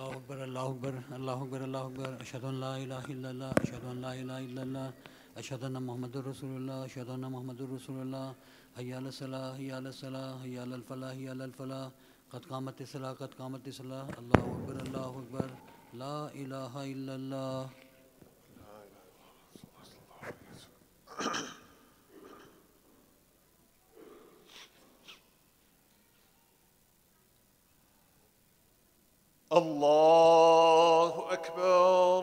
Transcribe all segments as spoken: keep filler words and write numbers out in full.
الله أكبر الله أكبر الله أكبر الله أكبر أشهد أن لا إله إلا الله أشهد أن لا إله إلا الله أشهد أن محمد رسول الله أشهد أن محمد رسول الله حي على الصلاة حي على الصلاة حي على الفلاح حي على الفلاح قد قامت الصلاة قد قامت الصلاة الله أكبر الله أكبر لا إله إلا الله. الله أكبر.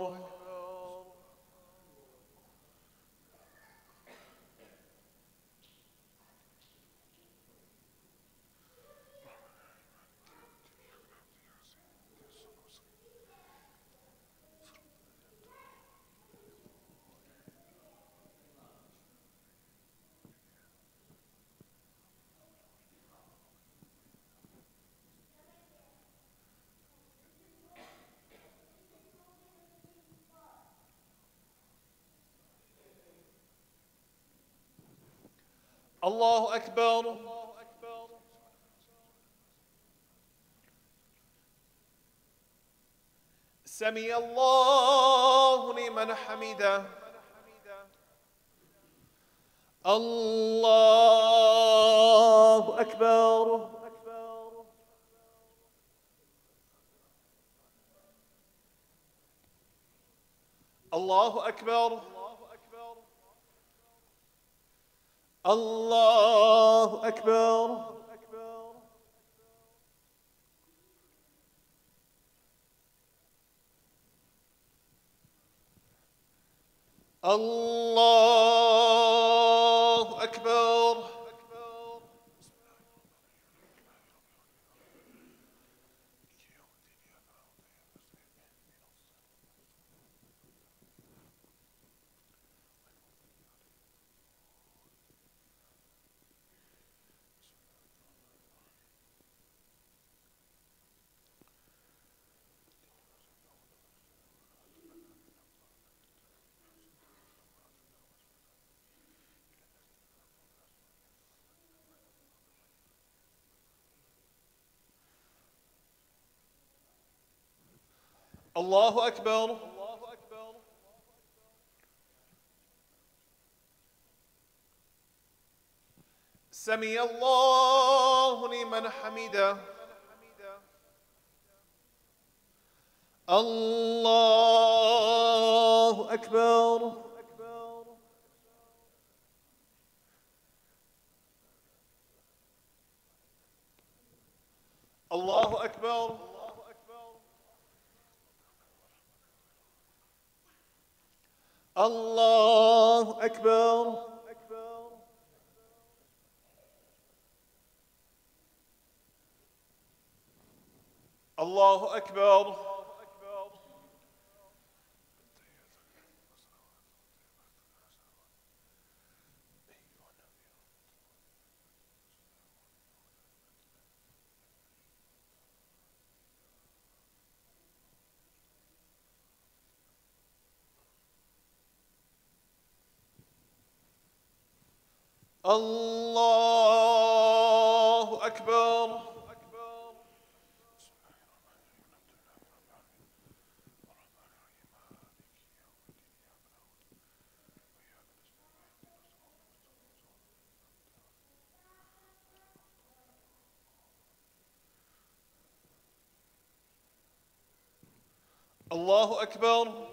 الله أكبر. سمع الله لمن حمده. الله أكبر. الله أكبر. الله أكبر. الله أكبر. الله أكبر. سمع الله لمن حمده. الله أكبر. الله أكبر. الله أكبر. الله أكبر. الله أكبر. الله أكبر.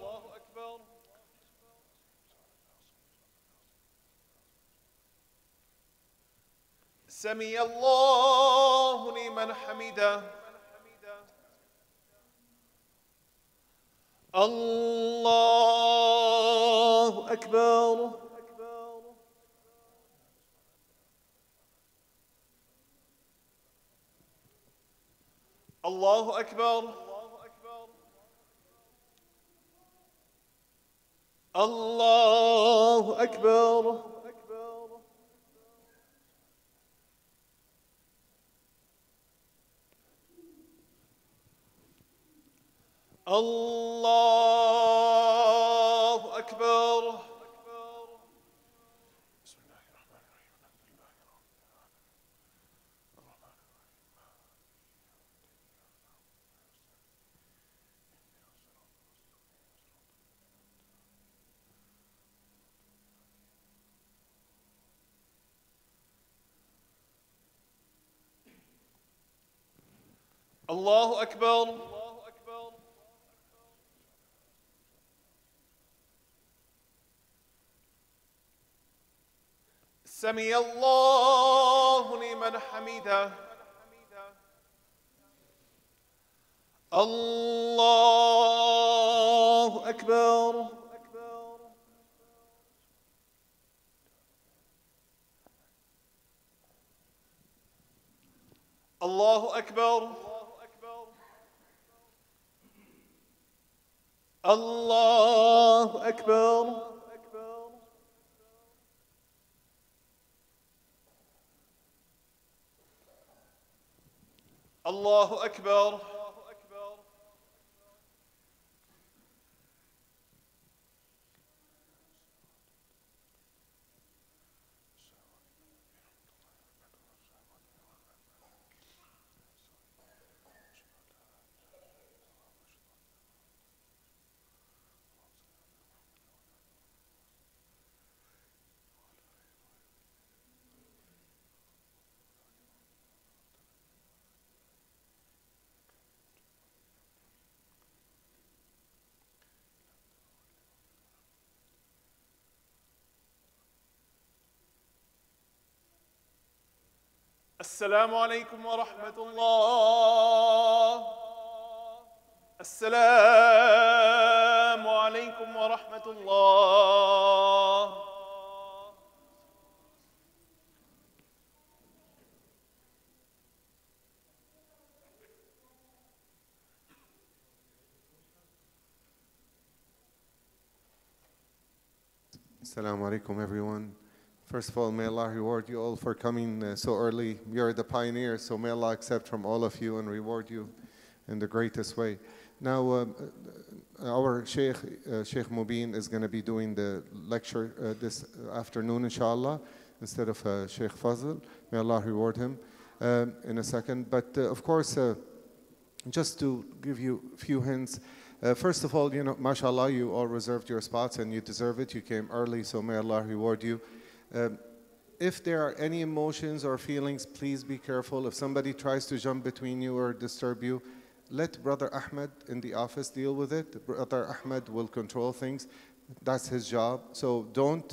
سمع الله لمن حمده. الله أكبر. الله أكبر. الله أكبر. الله أكبر. الله أكبر. سمع الله لمن حمده. الله أكبر. الله أكبر. الله أكبر. الله أكبر. السلام عليكم ورحمة الله. السلام عليكم ورحمة الله. Assalamu alaikum, everyone. First of all, may Allah reward you all for coming uh, so early. You're the pioneers, so may Allah accept from all of you and reward you in the greatest way. Now, um, uh, our Sheikh, uh, Sheikh Mubin, is going to be doing the lecture uh, this afternoon, inshallah, instead of uh, Sheikh Fazl. May Allah reward him um, in a second. But uh, of course, uh, just to give you a few hints, uh, first of all, you know, mashallah, you all reserved your spots and you deserve it. You came early, so may Allah reward you. Um, if there are any emotions or feelings, please be careful. If somebody tries to jump between you or disturb you, let Brother Ahmed in the office deal with it. Brother Ahmed will control things. That's his job. So don't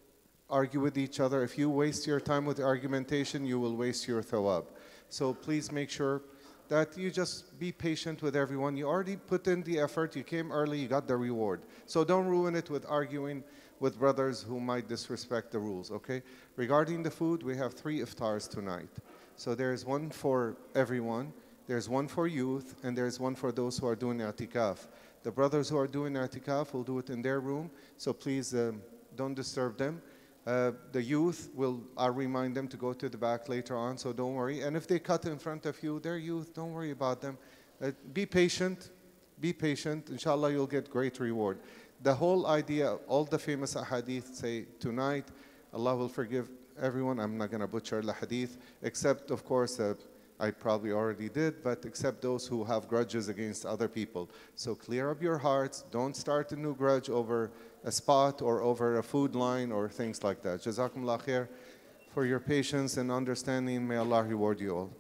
argue with each other. If you waste your time with argumentation, you will waste your thawab. So please make sure that you just be patient with everyone. You already put in the effort. You came early. You got the reward. So don't ruin it with arguing with brothers who might disrespect the rules, okay? Regarding the food, we have three iftars tonight. So there's one for everyone, there's one for youth, and there's one for those who are doing i'tikaf. The brothers who are doing i'tikaf will do it in their room, so please um, don't disturb them. Uh, the youth, will, I'll remind them to go to the back later on, so don't worry. And if they cut in front of you, they're youth, don't worry about them. Uh, be patient, be patient, inshallah you'll get great reward. The whole idea, all the famous ahadith say tonight, Allah will forgive everyone. I'm not going to butcher the hadith, except, of course, uh, I probably already did, but except those who have grudges against other people. So clear up your hearts. Don't start a new grudge over a spot or over a food line or things like that. Jazakumullah khair for your patience and understanding. May Allah reward you all.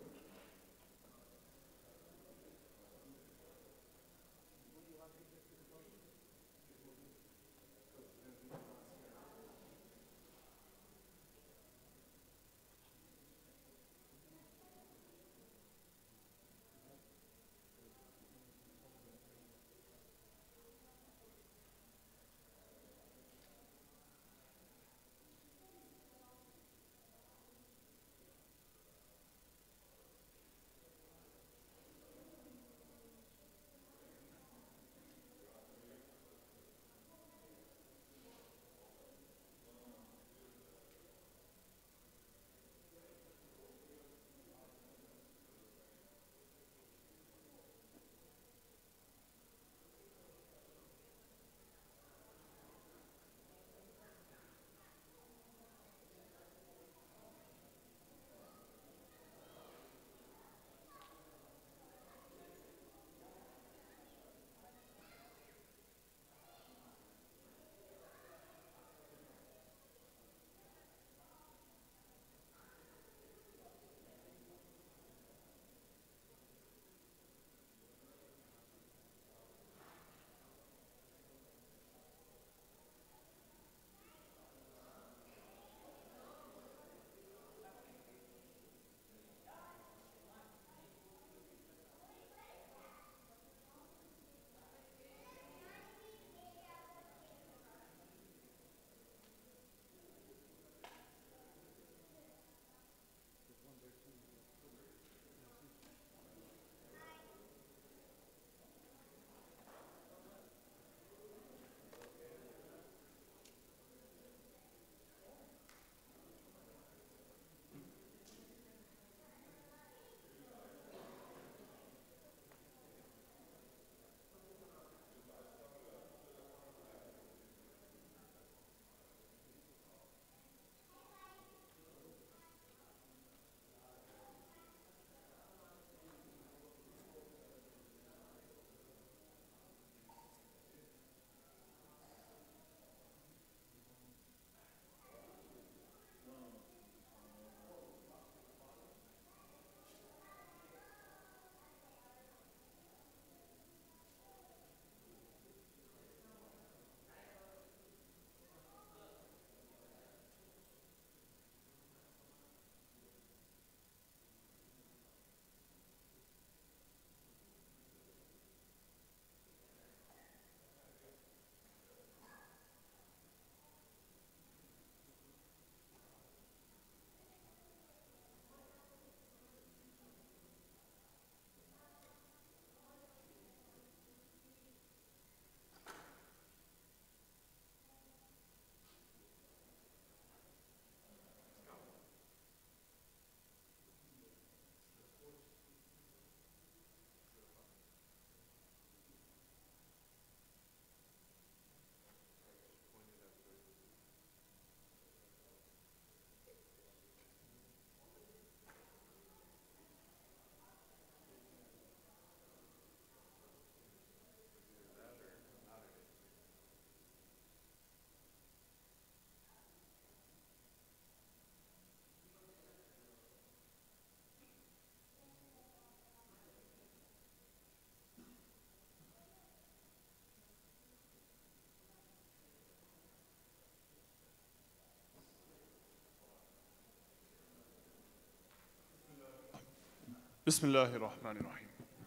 Bismillahir Rahmanir Rahim.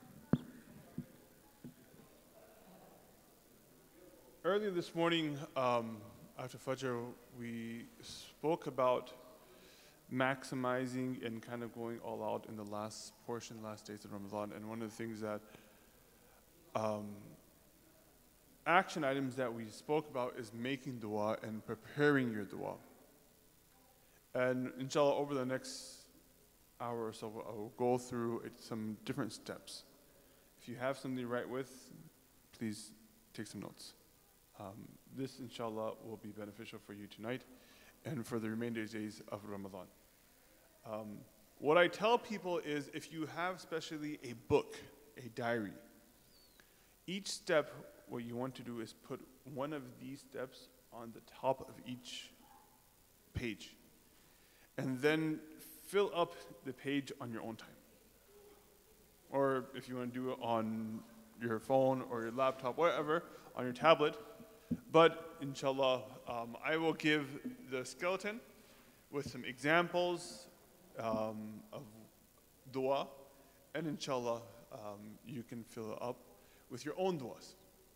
Earlier this morning, um, after Fajr, we spoke about maximizing and kind of going all out in the last portion, last days of Ramadan. And one of the things that, um, action items that we spoke about is making dua and preparing your dua. And inshallah, over the next hour or so, I will go through it, some different steps. If you have something to write with, please take some notes. Um, this, inshallah, will be beneficial for you tonight and for the remainder days of Ramadan. Um, what I tell people is if you have especially a book, a diary, each step, what you want to do is put one of these steps on the top of each page and then fill up the page on your own time. Or if you want to do it on your phone or your laptop, whatever, on your tablet. But inshallah, um, I will give the skeleton with some examples um, of dua, and inshallah, um, you can fill it up with your own duas.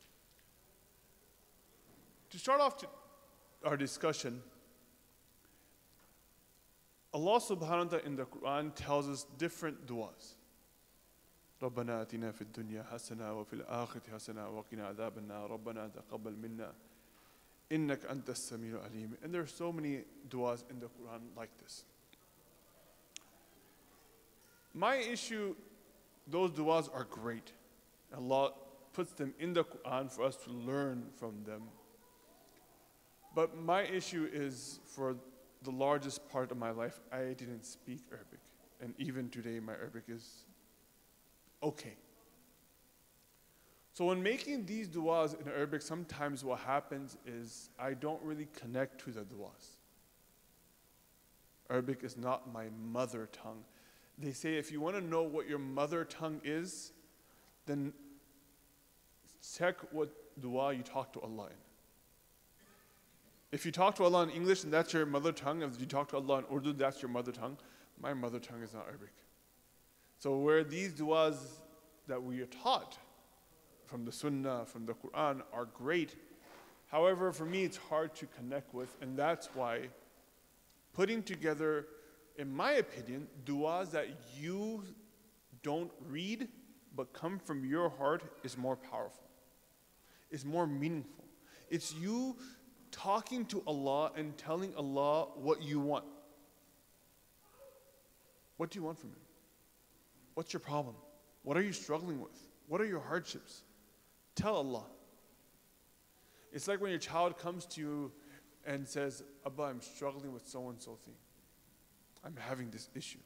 To start off to our discussion, Allah subhanahu wa ta'ala in the Quran tells us different duas. ربنا آتنا في الدنيا حسنة وفي الآخرة حسنة وقنا عذاب النار ربنا تقبل منا إنك أنت السميع العليم. And there are so many duas in the Quran like this. My issue, those duas are great. Allah puts them in the Quran for us to learn from them. But my issue is, for the largest part of my life, I didn't speak Arabic. And even today, my Arabic is okay. So when making these duas in Arabic, sometimes what happens is I don't really connect to the duas. Arabic is not my mother tongue. They say if you want to know what your mother tongue is, then check what dua you talk to Allah in. If you talk to Allah in English and that's your mother tongue, if you talk to Allah in Urdu, that's your mother tongue. My mother tongue is not Arabic. So where these duas that we are taught from the Sunnah, from the Quran, are great. However, for me, it's hard to connect with, and that's why putting together, in my opinion, duas that you don't read but come from your heart is more powerful. It's more meaningful. It's you talking to Allah and telling Allah what you want. What do you want from Him? What's your problem? What are you struggling with? What are your hardships? Tell Allah. It's like when your child comes to you and says, Abba, I'm struggling with so-and-so thing. I'm having this issue.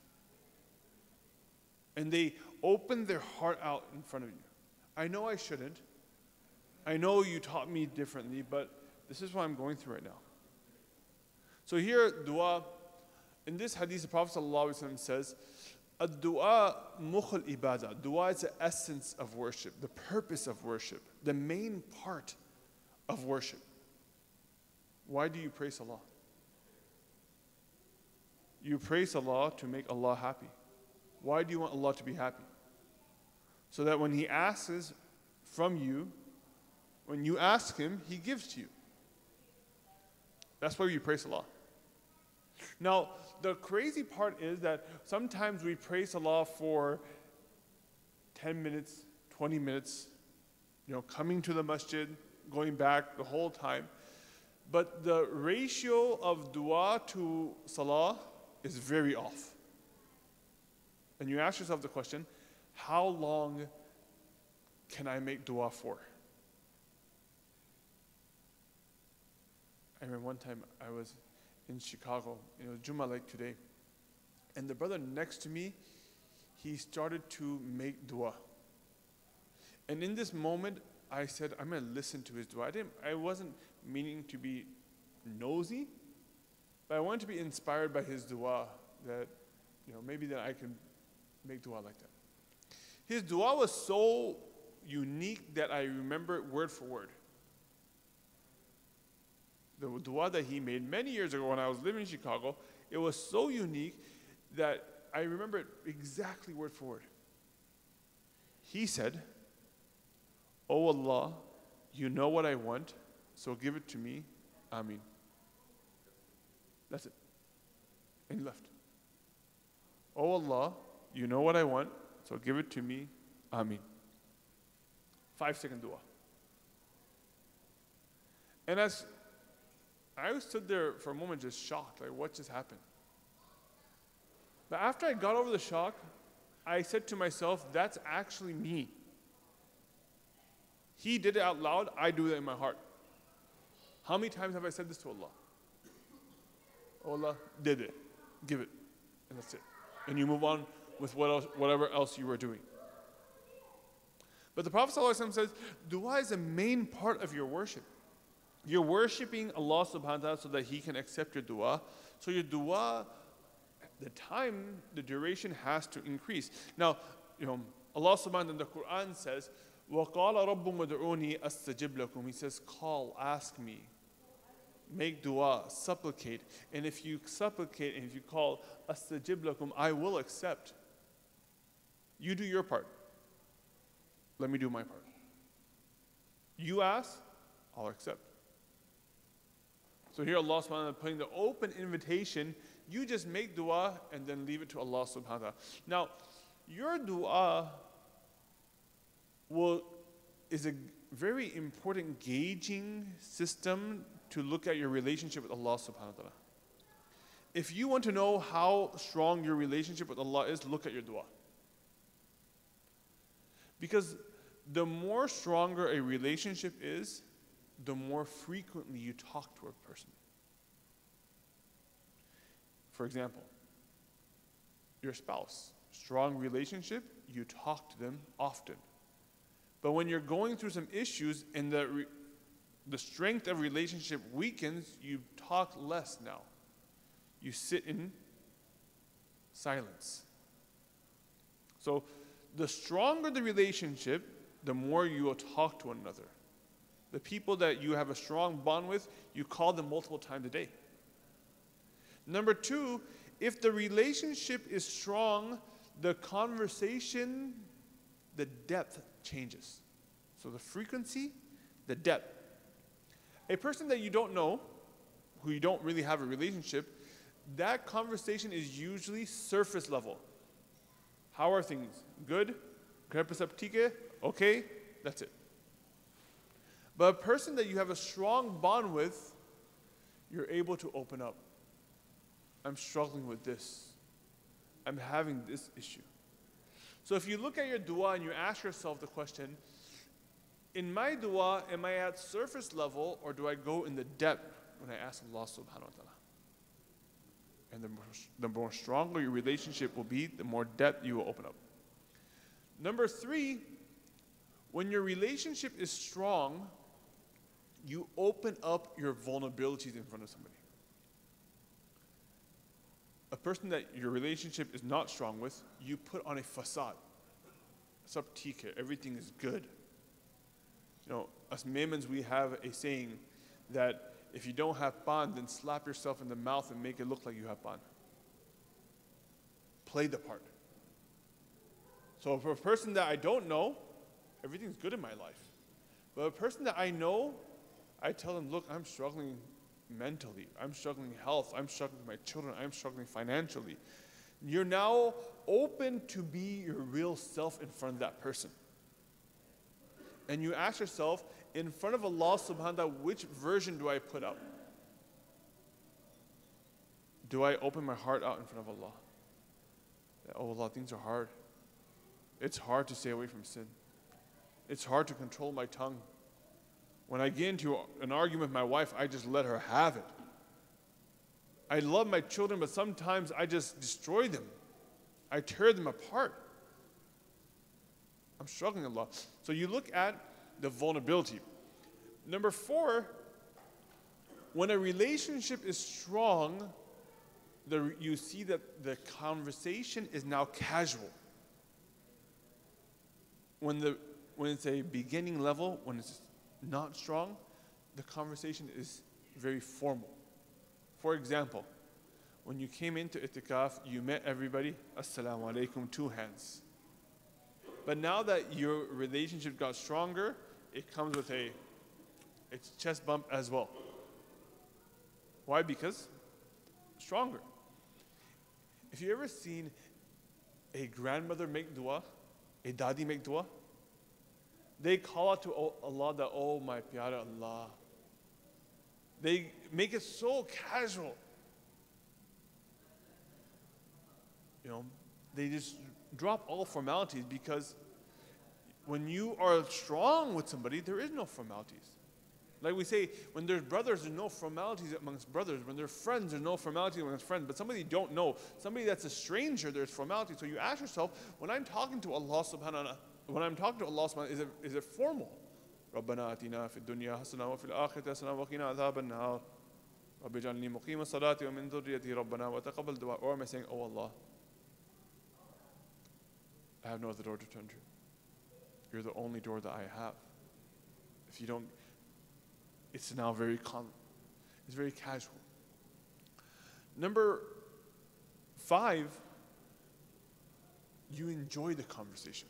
And they open their heart out in front of you. I know I shouldn't. I know you taught me differently, but this is what I'm going through right now. So here, dua, in this hadith, the Prophet ﷺ says, Ad-dua mukhul ibadah. Dua is the essence of worship, the purpose of worship, the main part of worship. Why do you praise Allah? You praise Allah to make Allah happy. Why do you want Allah to be happy? So that when He asks from you, when you ask Him, He gives to you. That's why you praise Allah. Now, the crazy part is that sometimes we praise Allah for ten minutes, twenty minutes, you know, coming to the masjid, going back the whole time. But the ratio of dua to salah is very off. And you ask yourself the question, how long can I make dua for? I remember one time I was in Chicago, it was Jummah like today, and the brother next to me, he started to make dua. And in this moment, I said, I'm going to listen to his dua. I, didn't, I wasn't meaning to be nosy, but I wanted to be inspired by his dua, that, you know, maybe that I can make dua like that. His dua was so unique that I remember it word for word. The dua that he made many years ago when I was living in Chicago, it was so unique that I remember it exactly word for word. He said, "Oh Allah, you know what I want, so give it to me. Ameen." That's it. And he left. "Oh Allah, you know what I want, so give it to me. Ameen." Five second dua. And as I stood there for a moment just shocked, like what just happened? But after I got over the shock, I said to myself, that's actually me. He did it out loud, I do it in my heart. How many times have I said this to Allah? Allah did it, give it, and that's it. And you move on with what else, whatever else you were doing. But the Prophet ﷺ says, dua is a main part of your worship. You're worshiping Allah subhanahu wa ta'ala so that He can accept your dua. So your dua, the time, the duration has to increase. Now, you know, Allah subhanahu wa ta'ala in the Quran says, وَقَالَ رَبُّمْ مُدْعُونِي أَسْتَجِبْ لَكُمْ. He says, call, ask me, make dua, supplicate. And if you supplicate and if you call, أَسْتَجِبْ لَكُمْ, I will accept. You do your part. Let me do my part. You ask, I'll accept. So here Allah subhanahu wa ta'ala putting the open invitation, you just make dua and then leave it to Allah subhanahu wa ta'ala. Now, your dua will, is a very important gauging system to look at your relationship with Allah subhanahu wa ta'ala. If you want to know how strong your relationship with Allah is, look at your dua. Because the more stronger a relationship is, the more frequently you talk to a person. For example, your spouse, strong relationship, you talk to them often. But when you're going through some issues and the, re- the strength of relationship weakens, you talk less now. You sit in silence. So the stronger the relationship, the more you will talk to one another. The people that you have a strong bond with, you call them multiple times a day. Number two, if the relationship is strong, the conversation, the depth changes. So the frequency, the depth. A person that you don't know, who you don't really have a relationship, that conversation is usually surface level. How are things? Good? Okay? That's it. But a person that you have a strong bond with, you're able to open up. I'm struggling with this. I'm having this issue. So if you look at your dua and you ask yourself the question, in my dua, am I at surface level or do I go in the depth when I ask Allah subhanahu wa ta'ala? And the more, the more stronger your relationship will be, the more depth you will open up. Number three, when your relationship is strong, you open up your vulnerabilities in front of somebody. A person that your relationship is not strong with, you put on a facade. Sab theek hai, everything is good. You know, us Maimans, we have a saying that if you don't have pan, then slap yourself in the mouth and make it look like you have pan. Play the part. So for a person that I don't know, everything's good in my life. But a person that I know, I tell them, look, I'm struggling mentally. I'm struggling health. I'm struggling with my children. I'm struggling financially. You're now open to be your real self in front of that person. And you ask yourself, in front of Allah subhanahu wa ta'ala, which version do I put up? Do I open my heart out in front of Allah? That, oh Allah, things are hard. It's hard to stay away from sin. It's hard to control my tongue. When I get into an argument with my wife, I just let her have it. I love my children, but sometimes I just destroy them. I tear them apart. I'm struggling a lot. So you look at the vulnerability. Number four, when a relationship is strong, the, you see that the conversation is now casual. When, the, when it's a beginning level, when it's not strong, the conversation is very formal. For example, when you came into itikaf, you met everybody, assalamu alaikum, two hands. But now that your relationship got stronger, it comes with a it's chest bump as well. Why? Because stronger. If you ever seen a grandmother make dua, a dadi make dua, they call out to Allah that, oh my pyara Allah. They make it so casual. You know, they just drop all formalities, because when you are strong with somebody, there is no formalities. Like we say, when there's brothers, there's no formalities amongst brothers. When there's friends, there's no formalities amongst friends. But somebody you don't know, somebody that's a stranger, there's formalities. So you ask yourself, when I'm talking to Allah subhanahu wa ta'ala, when I'm talking to Allah subhanahu wa ta'ala, is it, is it formal? رَبَّنَا آتِنَا فِي الدُّنْيَا حَسَنَةً وَفِي الْآخِرَةِ حَسَنَةً وَقِنَا عَذَابَ النَّارِ رَبِّ اجْعَلْنِي مُقِيمَ الصَّلَاةِ وَمِنْ ذُرِّيَّتِي رَبَّنَا وَتَقَبَّلْ دُعَاءِ. Or am I saying, oh Allah, I have no other door to turn to. You're the only door that I have. If you don't, it's now very common. It's very casual. Number five, you enjoy the conversation.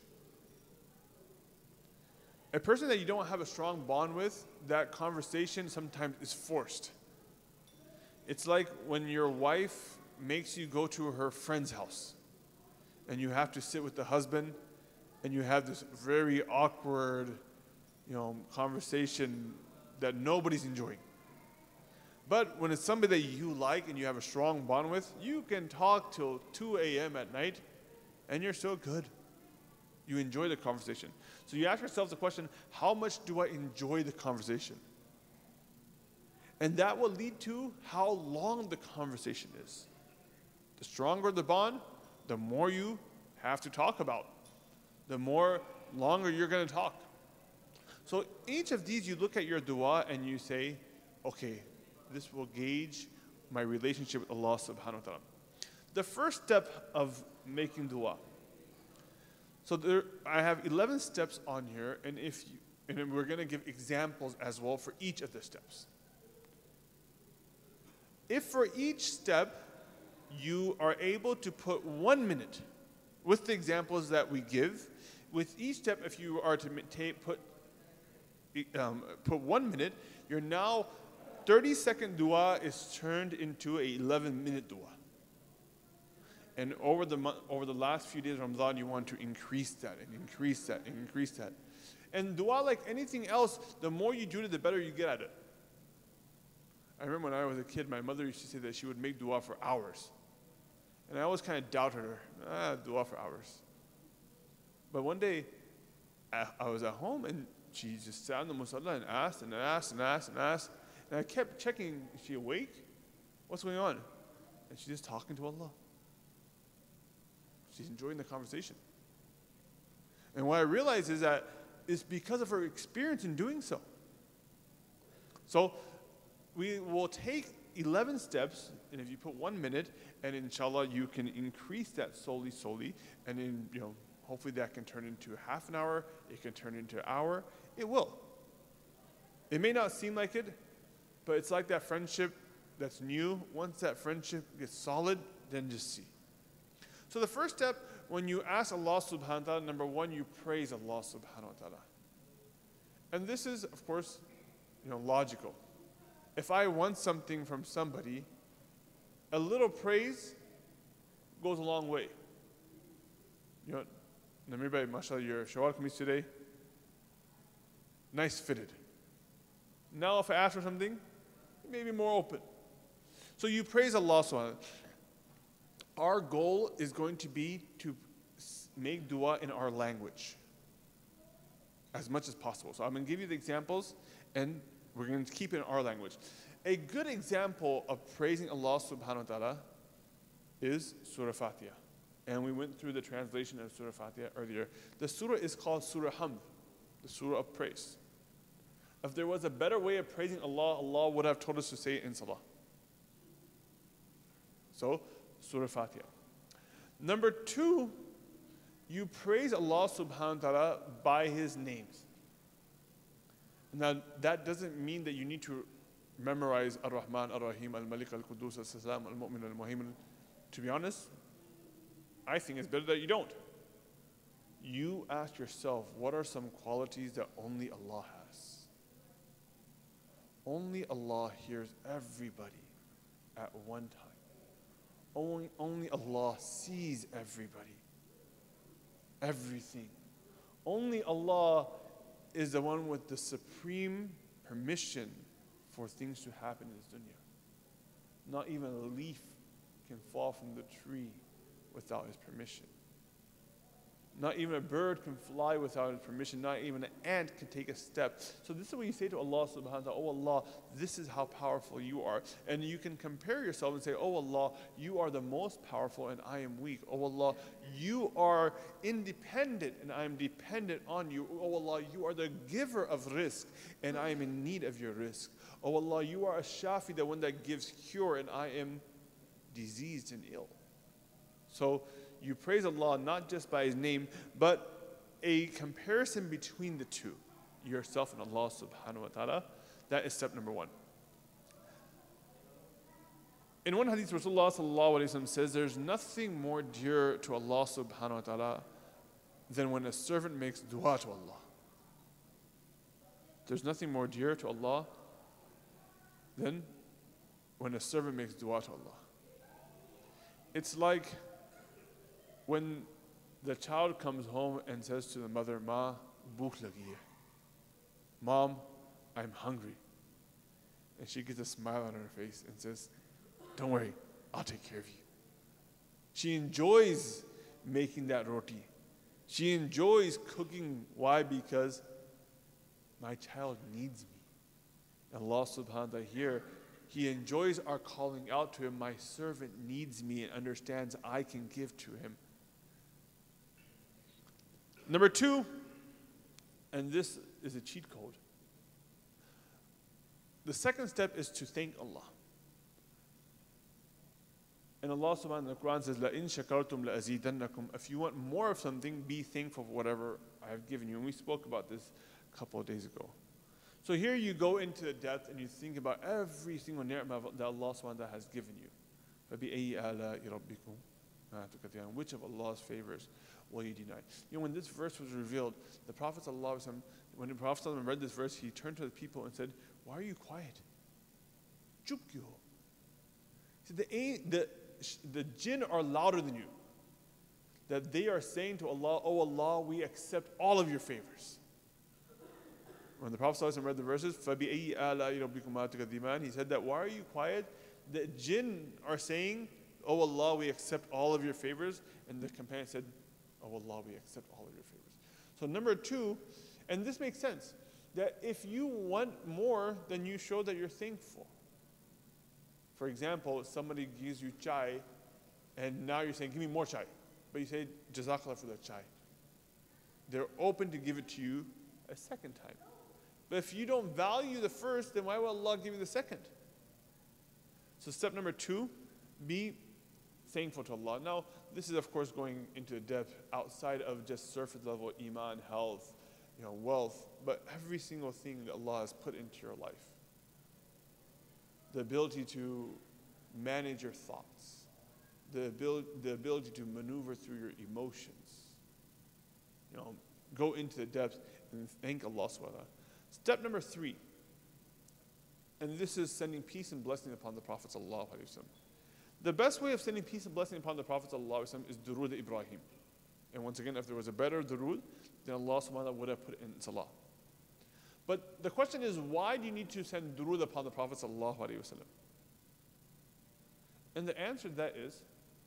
A person that you don't have a strong bond with, that conversation sometimes is forced. It's like when your wife makes you go to her friend's house and you have to sit with the husband and you have this very awkward, you know, conversation that nobody's enjoying. But when it's somebody that you like and you have a strong bond with, you can talk till two a m at night and you're still good. You enjoy the conversation. So you ask yourself the question, how much do I enjoy the conversation? And that will lead to how long the conversation is. The stronger the bond, the more you have to talk about. The more longer you're going to talk. So each of these, you look at your dua and you say, okay, this will gauge my relationship with Allah subhanahu wa ta'ala. The first step of making dua. So there, I have eleven steps on here, and if you, and then we're going to give examples as well for each of the steps. If for each step you are able to put one minute with the examples that we give, with each step, if you are to put um, put one minute, you're now thirty second dua is turned into a eleven minute dua. And over the month, over the last few days of Ramadan, you want to increase that and increase that and increase that. And dua, like anything else, the more you do it, the better you get at it. I remember when I was a kid, my mother used to say that she would make dua for hours. And I always kind of doubted her, ah, dua for hours. But one day, I, I was at home and she just sat in the musalla and asked and asked and asked and asked. And I kept checking, is she awake? What's going on? And she's just talking to Allah. She's enjoying the conversation. And what I realized is that it's because of her experience in doing so. So we will take eleven steps, and if you put one minute, and inshallah you can increase that slowly, slowly, and then, you know, hopefully that can turn into half an hour, it can turn into an hour. It will. It may not seem like it, but it's like that friendship that's new. Once that friendship gets solid, then just see. So the first step, when you ask Allah subhanahu wa ta'ala, number one, you praise Allah subhanahu wa ta'ala. And this is, of course, you know, logical. If I want something from somebody, a little praise goes a long way. You know, Namir, mashallah, your shawar kameez today, nice fitted. Now if I ask for something, maybe more open. So you praise Allah subhanahu wa ta'ala. Our goal is going to be to make dua in our language as much as possible. So I'm going to give you the examples, and we're going to keep it in our language. A good example of praising Allah subhanahu wa ta'ala is Surah Fatiha. And we went through the translation of Surah Fatiha earlier. The surah is called Surah Hamd, the surah of praise. If there was a better way of praising Allah, Allah would have told us to say it in salah. So, Surah Fatiha. Number two, you praise Allah subhanahu wa ta'ala by His names. Now, that doesn't mean that you need to memorize Ar-Rahman, Ar-Rahim, Al-Malik, Al-Qudus, Al-Salam, Al-Mu'min, Al-Muhaymin. To be honest, I think it's better that you don't. You ask yourself, what are some qualities that only Allah has? Only Allah hears everybody at one time. Only, only Allah sees everybody, everything. Only Allah is the one with the supreme permission for things to happen in this dunya. Not even a leaf can fall from the tree without His permission. Not even a bird can fly without His permission. Not even an ant can take a step. So this is what you say to Allah subhanahu wa ta'ala, oh Allah, this is how powerful you are. And you can compare yourself and say, oh Allah, you are the most powerful and I am weak. Oh Allah, you are independent and I am dependent on you. Oh Allah, you are the giver of rizq and I am in need of your rizq. Oh Allah, you are a shafi, the one that gives cure and I am diseased and ill. So you praise Allah not just by His name, but a comparison between the two, yourself and Allah subhanahu wa ta'ala. That is step number one. In one hadith, Rasulullah sallallahu alayhi wa sallam says, there's nothing more dear to Allah subhanahu wa ta'ala than when a servant makes dua to Allah. There's nothing more dear to Allah than when a servant makes dua to Allah. It's like when the child comes home and says to the mother, Ma, bhook lagi hai. Mom, I'm hungry. And she gets a smile on her face and says, don't worry, I'll take care of you. She enjoys making that roti. She enjoys cooking. Why? Because my child needs me. Allah subhanahu wa ta'ala here, He enjoys our calling out to Him. My servant needs me and understands I can give to him. Number two, and this is a cheat code. The second step is to thank Allah. And Allah subhanahu wa ta'ala in the Quran says, لَإِن شَكَرْتُمْ لَأَزِيدَنَّكُمْ. If you want more of something, be thankful for whatever I have given you. And we spoke about this a couple of days ago. So here you go into the depth and you think about every single ni'mah that Allah subhanahu wa ta'ala has given you. فَبِأَيِّ آلَاءِ رَبِّكُمْ مَا تُكَذِّبَانِ. Which of Allah's favors will you deny? You know, when this verse was revealed, the Prophet sallallahu alaihi wasallam, when the Prophet sallallahu alaihi wasallam read this verse, he turned to the people and said, why are you quiet? Chup kyo? He said, the, the, the jinn are louder than you. That they are saying to Allah, oh Allah, we accept all of your favors. When the Prophet ﷺ read the verses, فَبِأَيِّ آلَاءِ رَبِّكُمَا تُكَذِّبَانِ, he said that, why are you quiet? The jinn are saying, oh Allah, we accept all of your favors. And the companion said, oh Allah, we accept all of your favors. So number two, and this makes sense, that if you want more, then you show that you're thankful. For example, somebody gives you chai, and now you're saying, give me more chai. But you say, Jazakallah for the chai. They're open to give it to you a second time. But if you don't value the first, then why will Allah give you the second? So step number two, be thankful to Allah. Now, this is of course going into depth outside of just surface level iman, health, you know, wealth, but every single thing that Allah has put into your life. The ability to manage your thoughts, the ability, the ability to maneuver through your emotions. You know, go into the depths and thank Allah subhanahu wa ta'ala. Step number three, and this is sending peace and blessing upon the Prophet sallallahu alaihi wasallam. The best way of sending peace and blessing upon the Prophet sallallahu alaihi wasallam is Durood Ibrahim. And once again, if there was a better Durood, then Allah subhanahu wa ta'ala would have put it in Salah. But the question is, why do you need to send Durood upon the Prophet sallallahu alaihi wasallam? And the answer to that is,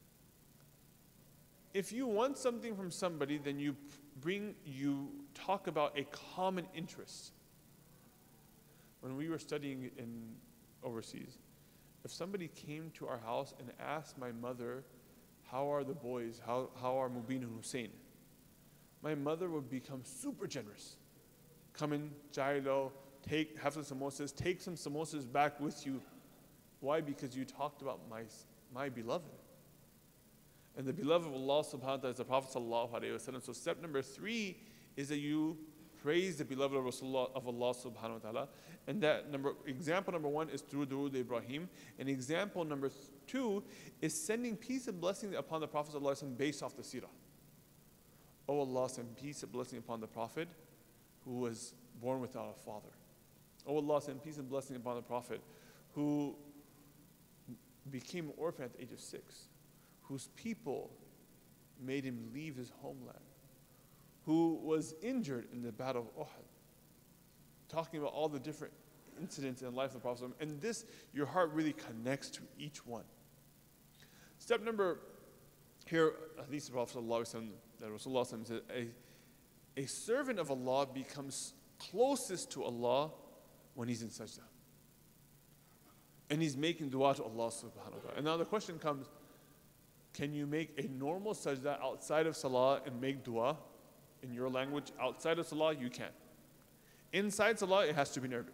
if you want something from somebody, then you bring, you talk about a common interest. When we were studying in overseas, if somebody came to our house and asked my mother, how are the boys, how, how are Mubin and Hussein? My mother would become super generous. Come in, Jailo, take, have some samosas, take some samosas back with you. Why? Because you talked about my, my beloved. And the beloved of Allah subhanahu wa ta'ala is the Prophet sallallahu alaihi wasallam. So step number three is that you praise the beloved of Rasulullah of Allah subhanahu wa ta'ala. And that number example number one is through Durood Ibrahim. And example number two is sending peace and blessing upon the Prophet ﷺ based off the seerah. Oh Allah, send peace and blessing upon the Prophet who was born without a father. Oh Allah, send peace and blessing upon the Prophet who became an orphan at the age of six, whose people made him leave his homeland, who was injured in the battle of Uhud. Talking about all the different incidents in the life of the Prophet. And this, your heart really connects to each one. Step number, here, hadith of the Prophet ﷺ, that Rasulullah said, a, a servant of Allah becomes closest to Allah when he's in sajda. And he's making dua to Allah subhanahu wa ta'ala. And now the question comes, can you make a normal sajda outside of salah and make dua in your language? Outside of salah, you can. Inside salah, it has to be in Arabic.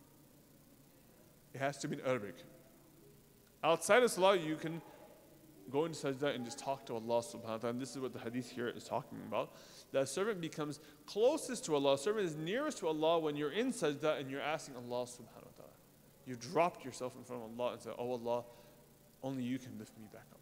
It has to be in Arabic. Outside of salah, you can go into sajda and just talk to Allah subhanahu wa ta'ala. And this is what the hadith here is talking about. That a servant becomes closest to Allah. A servant is nearest to Allah when you're in sajda and you're asking Allah subhanahu wa ta'ala. You dropped yourself in front of Allah and said, oh Allah, only you can lift me back up.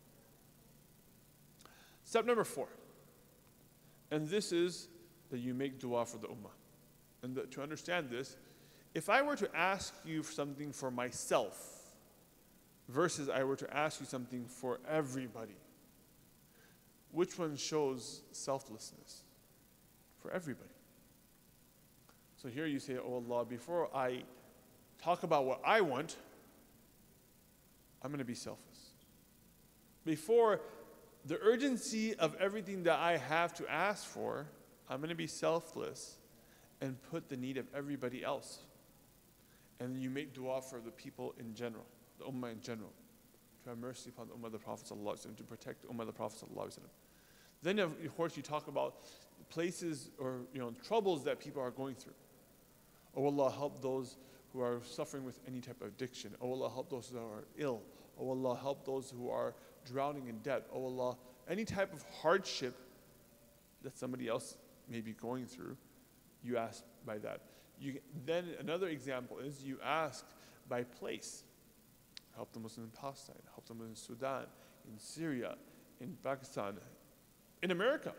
Step number four. And this is that you make dua for the ummah. And the, to understand this, if I were to ask you something for myself versus I were to ask you something for everybody, which one shows selflessness? For everybody. So here you say, oh Allah, before I talk about what I want, I'm going to be selfless. Before the urgency of everything that I have to ask for, I'm going to be selfless and put the need of everybody else. And you make dua for the people in general, the ummah in general, to have mercy upon the ummah of the Prophet ﷺ, to protect the ummah of the Prophet ﷺ. Then of course you talk about places or you know troubles that people are going through. Oh Allah, help those who are suffering with any type of addiction. Oh Allah, help those who are ill. Oh Allah, help those who are drowning in debt. Oh Allah, any type of hardship that somebody else may be going through, you ask by that. You, then another example is you ask by place. Help the Muslims in Palestine, help them in Sudan, in Syria, in Pakistan, in America.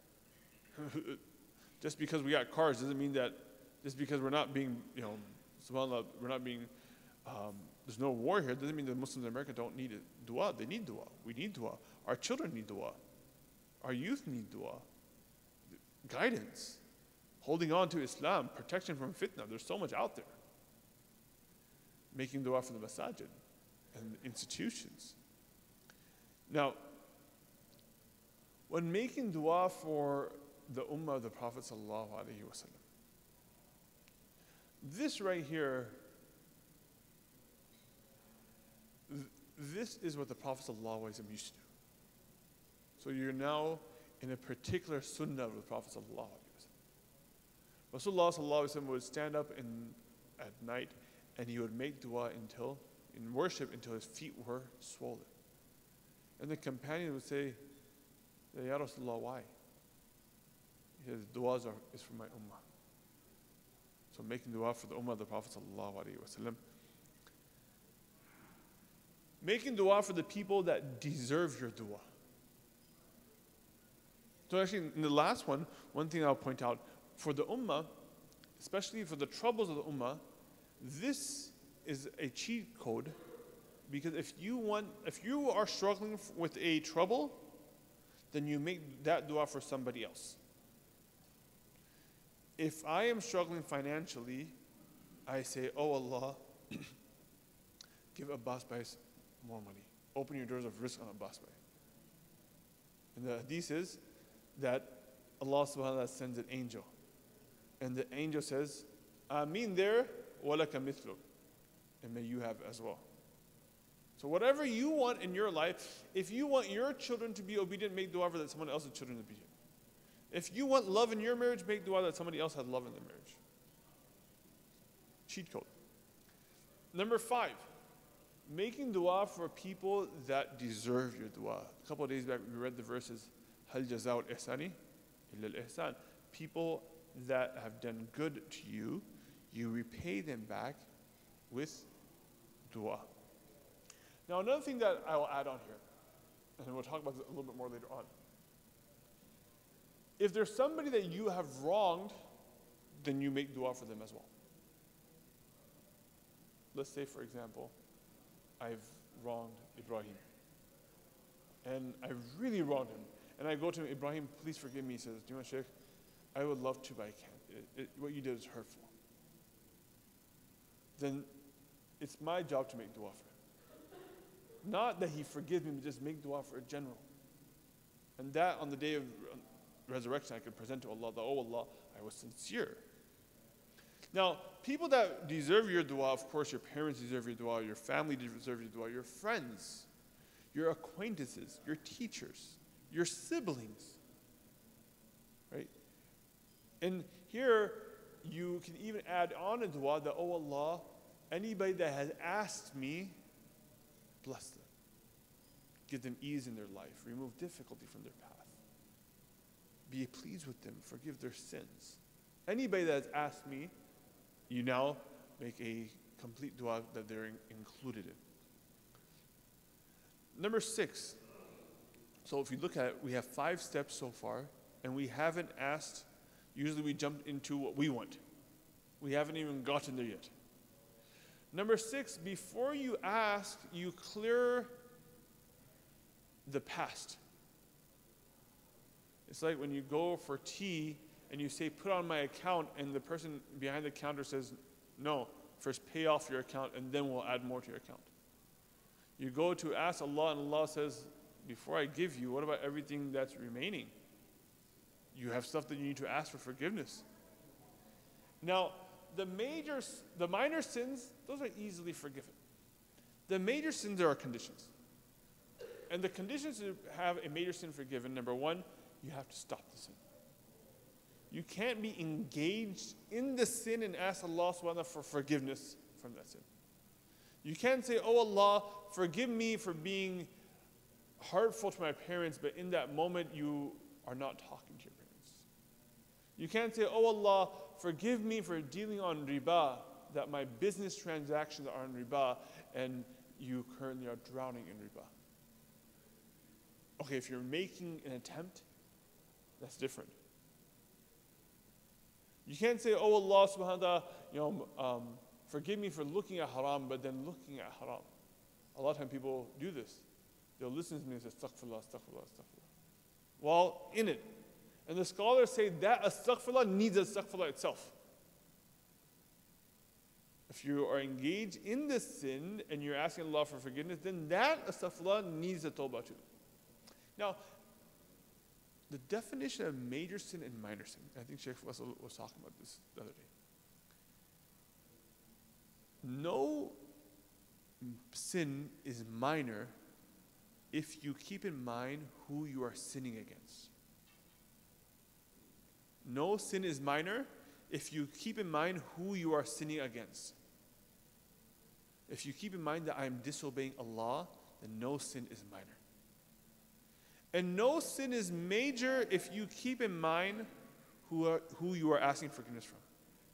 Just because we got cars doesn't mean that, just because we're not being, you know, subhanAllah, we're not being, um, there's no war here, doesn't mean the Muslims in America don't need it. Dua, they need dua. We need dua. Our children need dua. Our youth need dua. Guidance. Holding on to Islam, protection from fitna. There's so much out there. Making dua for the masajid and institutions. Now, when making dua for the ummah of the Prophet sallallahu alaihi wasallam, this right here, th this is what the Prophet sallallahu alaihi wasallam used to do. So you're now in a particular sunnah of the Prophet sallallahu alaihi wasallam. Rasulullah sallallahu alaihi wasallam would stand up in, at night and he would make dua until, in worship, until his feet were swollen. And the companion would say, Ya Rasulullah, why? His du'as are, is for my ummah. So making dua for the ummah of the Prophet sallallahu alaihi wasallam. Making dua for the people that deserve your dua. So actually, in the last one, one thing I'll point out, for the ummah, especially for the troubles of the ummah, this is a cheat code, because if you want, if you are struggling with a trouble, then you make that dua for somebody else. If I am struggling financially, I say, oh Allah, give Abbas Bhai more money. Open your doors of risk on Abbas Bhai. And the hadith is that Allah subhanahu wa ta'ala sends an angel. And the angel says, Ameen there, walaka mithluk. And may you have as well. So whatever you want in your life, if you want your children to be obedient, make dua for that someone else's children to be obedient. If you want love in your marriage, make dua that somebody else has love in their marriage. Cheat code. Number five, making dua for people that deserve your dua. A couple of days back, we read the verses, Hal jaza'ul ihsani illa al ihsan. People that have done good to you, you repay them back with dua. Now, another thing that I will add on here, and we'll talk about this a little bit more later on. If there's somebody that you have wronged, then you make dua for them as well. Let's say, for example, I've wronged Ibrahim. And I really wronged him. And I go to him, Ibrahim, please forgive me. He says, do you know, Sheikh, I would love to, but I can't. It, it, what you did is hurtful. Then it's my job to make dua for him. Not that he forgives me, but just make dua for a general. And that on the day of resurrection, I could present to Allah that, oh Allah, I was sincere. Now, people that deserve your dua, of course, your parents deserve your dua, your family deserve your dua, your friends, your acquaintances, your teachers, your siblings, right? And here, you can even add on a dua that, oh Allah, anybody that has asked me, bless them. Give them ease in their life. Remove difficulty from their path. Be pleased with them. Forgive their sins. Anybody that has asked me, you now make a complete dua that they're in, included in. Number six. So if you look at it, we have five steps so far, and we haven't asked, usually we jump into what we want. We haven't even gotten there yet. Number six, before you ask, you clear the past. It's like when you go for tea and you say, put on my account, and the person behind the counter says, no, first pay off your account and then we'll add more to your account. You go to ask Allah and Allah says, before I give you, what about everything that's remaining? You have stuff that you need to ask for forgiveness. Now, the major, the minor sins, those are easily forgiven. The major sins, there are conditions. And the conditions to have a major sin forgiven, number one, you have to stop the sin. You can't be engaged in the sin and ask Allah subhanahu wa ta'ala for forgiveness from that sin. You can't say, oh Allah, forgive me for being hurtful to my parents, but in that moment you are not talking to your parents. You can't say, oh Allah, forgive me for dealing on riba, that my business transactions are on riba, and you currently are drowning in riba. Okay, if you're making an attempt, that's different. You can't say, oh Allah subhanahu wa ta'ala, you know, um, forgive me for looking at haram, but then looking at haram. A lot of times people do this. They'll listen to me and say, astaghfirullah, astaghfirullah, astaghfirullah. While in it. And the scholars say that astaghfirullah needs astaghfirullah itself. If you are engaged in the sin and you're asking Allah for forgiveness, then that astaghfirullah needs a tawbah too. Now, the definition of major sin and minor sin, I think Sheikh Faisal was talking about this the other day. No sin is minor if you keep in mind who you are sinning against. No sin is minor if you keep in mind who you are sinning against. If you keep in mind that I am disobeying Allah, then no sin is minor. And no sin is major if you keep in mind who, are, who you are asking forgiveness from.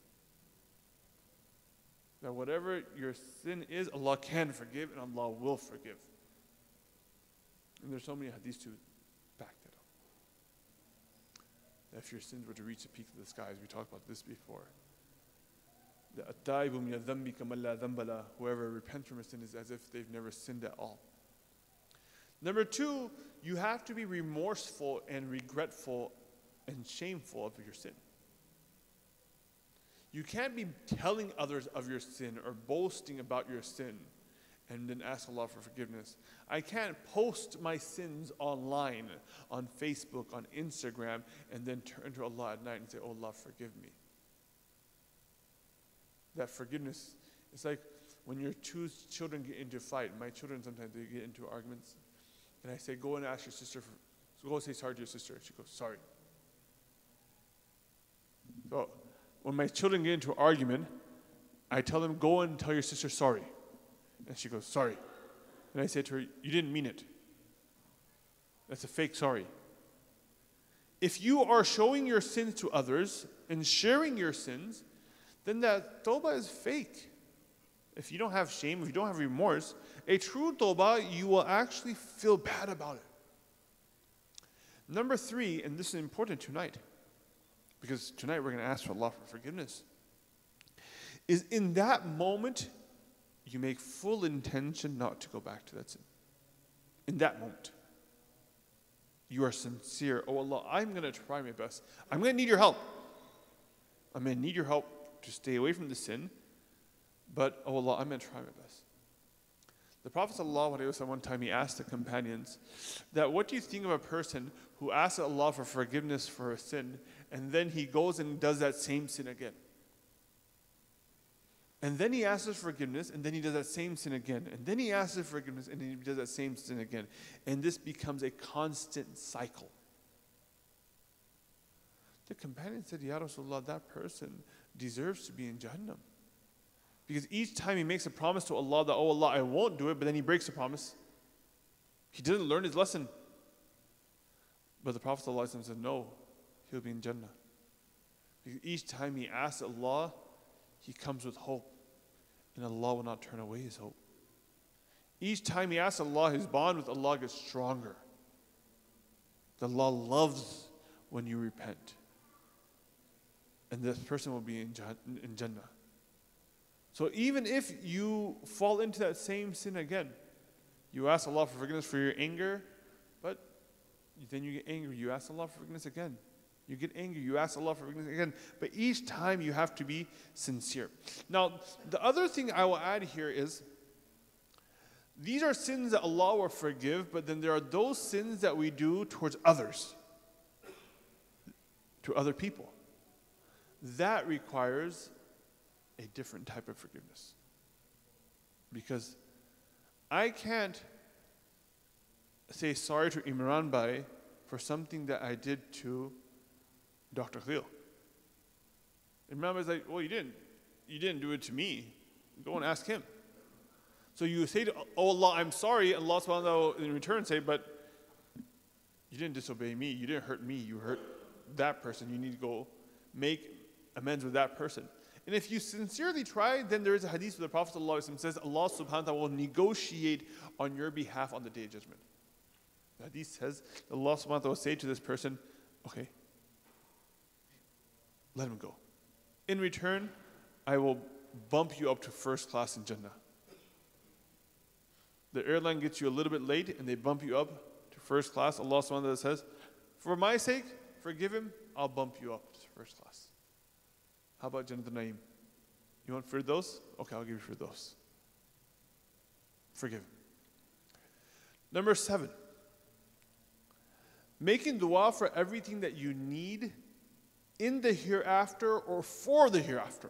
That whatever your sin is, Allah can forgive and Allah will forgive. And there's so many hadiths to back that up. That if your sins were to reach the peak of the skies, we talked about this before. That whoever repents from a sin is as if they've never sinned at all. Number two, you have to be remorseful and regretful and shameful of your sin. You can't be telling others of your sin or boasting about your sin and then ask Allah for forgiveness. I can't post my sins online, on Facebook, on Instagram, and then turn to Allah at night and say, oh Allah, forgive me. That forgiveness, it's like when your two children get into a fight. My children sometimes they get into arguments. And I say, go and ask your sister, for, so go say sorry to your sister. She goes, sorry. So when my children get into an argument, I tell them, go and tell your sister sorry. And she goes, sorry. And I say to her, you didn't mean it. That's a fake sorry. If you are showing your sins to others and sharing your sins, then that tawbah is fake. If you don't have shame, if you don't have remorse, a true tawbah, you will actually feel bad about it. Number three, and this is important tonight, because tonight we're going to ask for Allah for forgiveness, is in that moment, you make full intention not to go back to that sin. In that moment. You are sincere. Oh Allah, I'm going to try my best. I'm going to need your help. I'm going to need your help to stay away from the sin. But, oh Allah, I'm going to try my best. The Prophet ﷺ, one time he asked the companions that, what do you think of a person who asks Allah for forgiveness for a sin and then he goes and does that same sin again? And then he asks for forgiveness and then he does that same sin again. And then he asks for forgiveness and then he does that same sin again. And this becomes a constant cycle. The companion said, Ya Rasulullah, that person deserves to be in Jahannam. Because each time he makes a promise to Allah that, oh Allah, I won't do it, but then he breaks the promise. He didn't learn his lesson. But the Prophet ﷺ said, no, he'll be in Jannah. Because each time he asks Allah, he comes with hope. And Allah will not turn away his hope. Each time he asks Allah, his bond with Allah gets stronger. That Allah loves when you repent. And this person will be in Jannah. So even if you fall into that same sin again, you ask Allah for forgiveness for your anger, but then you get angry, you ask Allah for forgiveness again. You get angry, you ask Allah for forgiveness again. But each time you have to be sincere. Now, the other thing I will add here is, these are sins that Allah will forgive, but then there are those sins that we do towards others, to other people. That requires a different type of forgiveness. Because I can't say sorry to Imran Bhai for something that I did to Doctor Khalil. Imran Bhai is like, well, you didn't. You didn't do it to me. Go and ask him. So you say to oh Allah, I'm sorry, and Allah subhanahu wa ta'ala in return say, but you didn't disobey me, you didn't hurt me, you hurt that person. You need to go make amends with that person. And if you sincerely try, then there is a hadith where the Prophet ﷺ says Allah subhanahu wa ta'ala will negotiate on your behalf on the day of judgment. The hadith says Allah subhanahu wa ta'ala will say to this person, okay, let him go. In return, I will bump you up to first class in Jannah. The airline gets you a little bit late and they bump you up to first class. Allah subhanahu wa ta'ala says, for my sake, forgive him, I'll bump you up to first class. How about Jannat al-Naim? You want Firdaus? Okay, I'll give you Firdaus. Forgive him. Number seven, making dua for everything that you need in the hereafter or for the hereafter.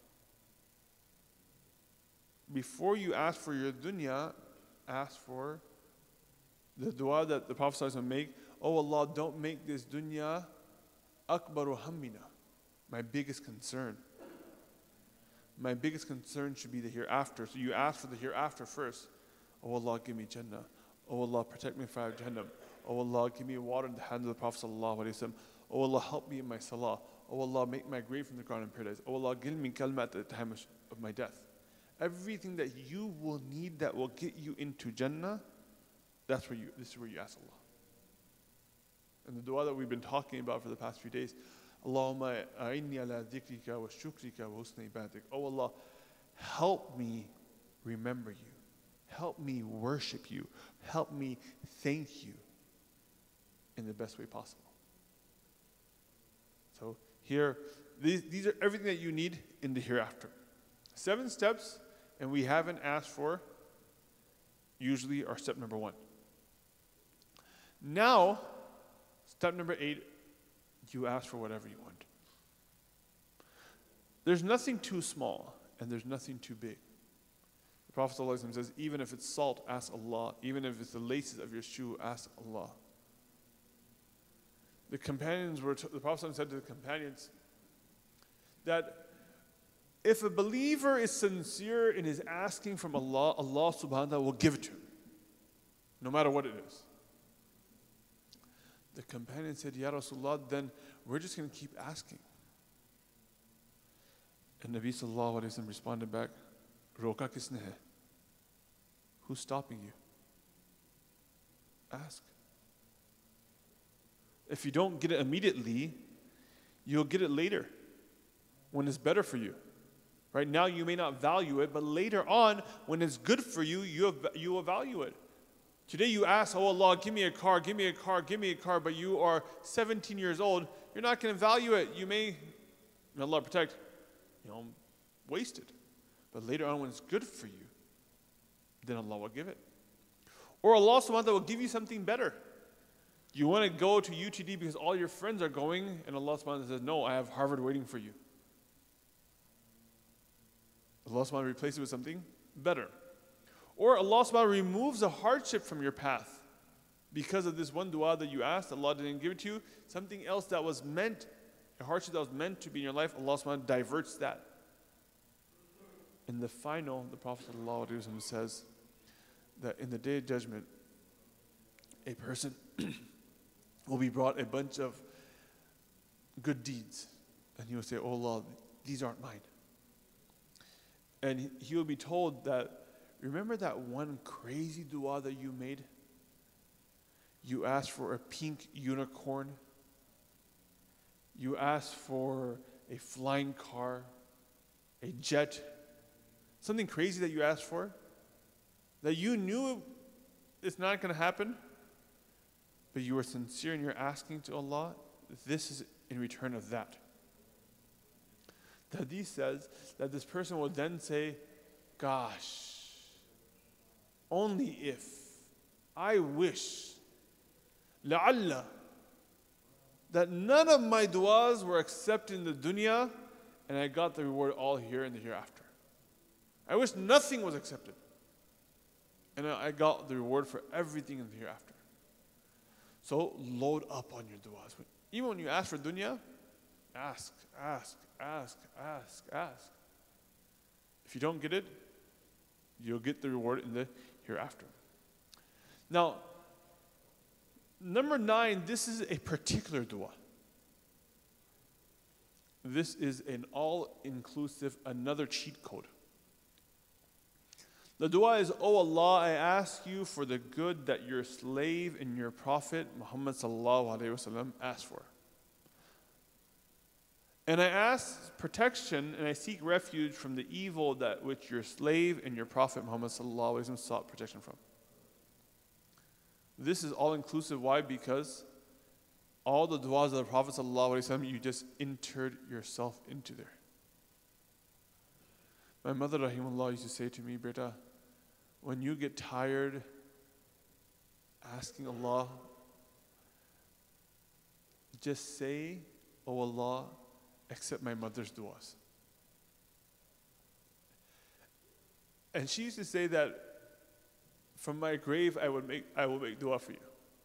Before you ask for your dunya, ask for the dua that the Prophet ﷺ make. Oh Allah, don't make this dunya akbaru hammina, my biggest concern. My biggest concern should be the hereafter. So you ask for the hereafter first. Oh Allah, give me Jannah. Oh Allah, protect me from Jahannam. Oh Allah, give me water in the hand of the Prophet ﷺ. Oh Allah, help me in my salah. Oh Allah, make my grave from the ground in paradise. Oh Allah, give me kalma at the time of my death. Everything that you will need that will get you into Jannah, that's where you, this is where you ask Allah. And the dua that we've been talking about for the past few days, Allahumma a'inni ala dhikrika wa shukrika wa husni ibadik. Oh Allah, help me remember you. Help me worship you. Help me thank you in the best way possible. So here, these, these are everything that you need in the hereafter. Seven steps, and we haven't asked for, usually are step number one. Now, step number eight, you ask for whatever you want. There's nothing too small, and there's nothing too big. The Prophet ﷺ says, even if it's salt, ask Allah. Even if it's the laces of your shoe, ask Allah. The companions were, t- the Prophet ﷺ said to the companions that if a believer is sincere in his asking from Allah, Allah subhanahu wa ta'ala will give it to him, no matter what it is. The companion said, Ya Rasulullah, then we're just going to keep asking. And Nabi sallallahu alayhi wa sallam responded back, Roka kisne hai? Who's stopping you? Ask. If you don't get it immediately, you'll get it later when it's better for you. Right now you may not value it, but later on when it's good for you, you, you will value it. Today you ask, oh Allah, give me a car, give me a car, give me a car, but you are seventeen years old, you're not going to value it. You may, may Allah protect, you know, waste it. But later on when it's good for you, then Allah will give it. Or Allah subhanahu wa ta'ala will give you something better. You want to go to U T D because all your friends are going, and Allah subhanahu wa ta'ala says, no, I have Harvard waiting for you. Allah subhanahu wa ta'ala replaces it with something better. Or Allah subhanahu wa ta'ala removes a hardship from your path because of this one dua that you asked, Allah didn't give it to you. Something else that was meant, a hardship that was meant to be in your life, Allah subhanahu wa ta'ala diverts that. In the final, the Prophet sallallahu alaihi wasallam says that in the day of judgment, a person will be brought a bunch of good deeds. And he will say, oh Allah, these aren't mine. And he will be told that, remember that one crazy dua that you made? You asked for a pink unicorn. You asked for a flying car, a jet, something crazy that you asked for, that you knew it's not going to happen, but you were sincere in your asking to Allah. This is in return of that. The hadith says that this person will then say, gosh, only if, I wish, la'alla, that none of my du'as were accepted in the dunya and I got the reward all here and the hereafter. I wish nothing was accepted and I got the reward for everything in the hereafter. So load up on your du'as. Even when you ask for dunya, ask, ask, ask, ask, ask. If you don't get it, you'll get the reward in the hereafter. Now, number nine, this is a particular dua. This is an all-inclusive, another cheat code. The dua is, oh Allah, I ask you for the good that your slave and your prophet, Muhammad sallallahu alayhi wasallam, asked for. And I ask protection and I seek refuge from the evil that which your slave and your prophet, Muhammad sallallahu alayhi wasallam, sought protection from. This is all-inclusive. Why? Because all the du'as of the Prophet sallallahu alaihi wasallam, you just entered yourself into there. My mother rahimahullah used to say to me, Beta, when you get tired asking Allah, just say, oh Allah, accept my mother's du'as. And she used to say that from my grave I would make I will make dua for you.